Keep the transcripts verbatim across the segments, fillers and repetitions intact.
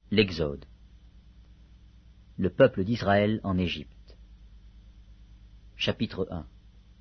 L'Exode. Le peuple d'Israël en Égypte. Chapitre un.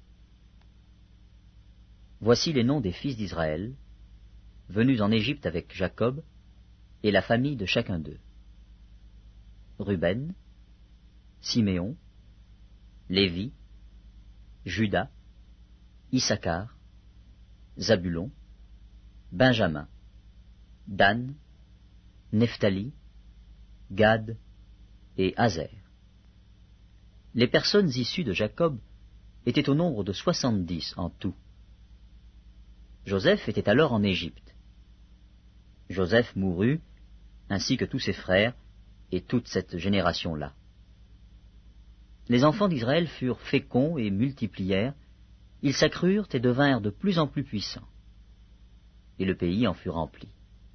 Voici les noms des fils d'Israël, venus en Égypte avec Jacob, et la famille de chacun d'eux. Ruben, Siméon, Lévi, Juda, Issachar, Zabulon, Benjamin, Dan, Nephtali, Gad et Aser. Les personnes issues de Jacob étaient au nombre de soixante-dix en tout. Joseph était alors en Égypte. Joseph mourut, ainsi que tous ses frères et toute cette génération-là. Les enfants d'Israël furent féconds et multiplièrent, ils s'accrurent et devinrent de plus en plus puissants. Et le pays en fut rempli.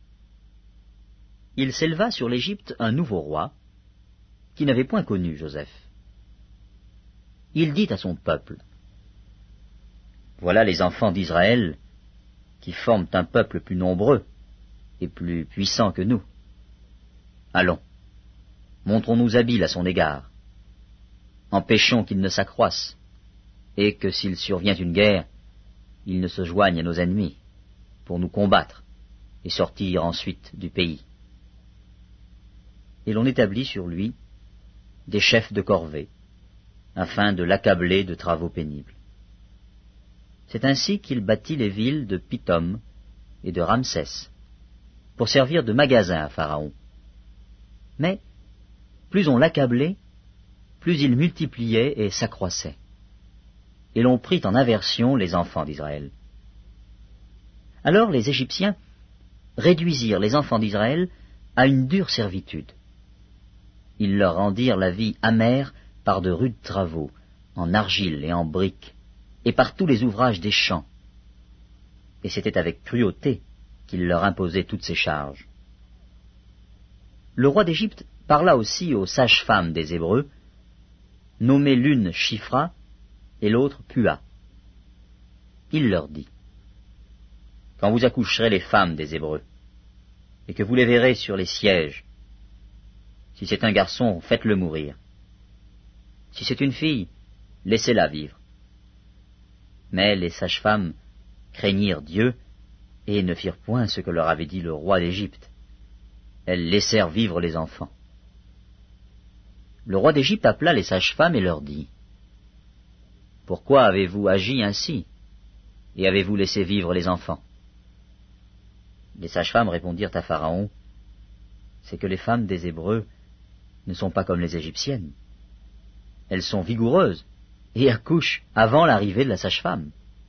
Il s'éleva sur l'Égypte un nouveau roi, qui n'avait point connu Joseph. Il dit à son peuple, « Voilà les enfants d'Israël qui forment un peuple plus nombreux et plus puissant que nous. Allons, montrons-nous habiles à son égard. Empêchons qu'il ne s'accroisse, et que s'il survient une guerre, il ne se joigne à nos ennemis, pour nous combattre et sortir ensuite du pays. » Et l'on établit sur lui des chefs de corvée, afin de l'accabler de travaux pénibles. C'est ainsi qu'il bâtit les villes de Pithom et de Ramsès, pour servir de magasin à Pharaon. Mais, plus on l'accablait, plus il multipliait et s'accroissait. Et l'on prit en aversion les enfants d'Israël. Alors les Égyptiens réduisirent les enfants d'Israël à une dure servitude. Ils leur rendirent la vie amère par de rudes travaux, en argile et en briques, et par tous les ouvrages des champs. Et c'était avec cruauté qu'ils leur imposaient toutes ces charges. Le roi d'Égypte parla aussi aux sages-femmes des Hébreux, nommées l'une Shifra et l'autre Pua. Il leur dit, « Quand vous accoucherez les femmes des Hébreux, et que vous les verrez sur les sièges, si c'est un garçon, faites-le mourir. Si c'est une fille, laissez-la vivre. » Mais les sages-femmes craignirent Dieu et ne firent point ce que leur avait dit le roi d'Égypte. Elles laissèrent vivre les enfants. Le roi d'Égypte appela les sages-femmes et leur dit, « Pourquoi avez-vous agi ainsi, et avez-vous laissé vivre les enfants ?» Les sages-femmes répondirent à Pharaon, « C'est que les femmes des Hébreux ne sont pas comme les Égyptiennes. Elles sont vigoureuses et accouchent avant l'arrivée de la sage-femme. »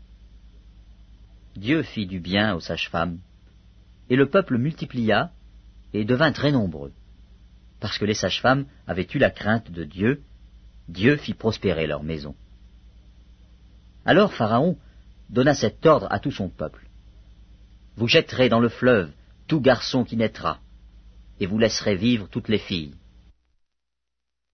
Dieu fit du bien aux sages-femmes, et le peuple multiplia et devint très nombreux. Parce que les sages-femmes avaient eu la crainte de Dieu, Dieu fit prospérer leur maison. Alors Pharaon donna cet ordre à tout son peuple. « Vous jetterez dans le fleuve tout garçon qui naîtra, et vous laisserez vivre toutes les filles.